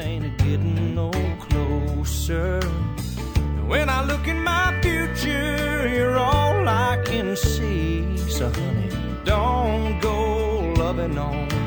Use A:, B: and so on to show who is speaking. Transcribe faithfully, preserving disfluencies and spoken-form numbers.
A: ain't getting no closer. When I look in my future, you're all I can see. So honey, don't go loving on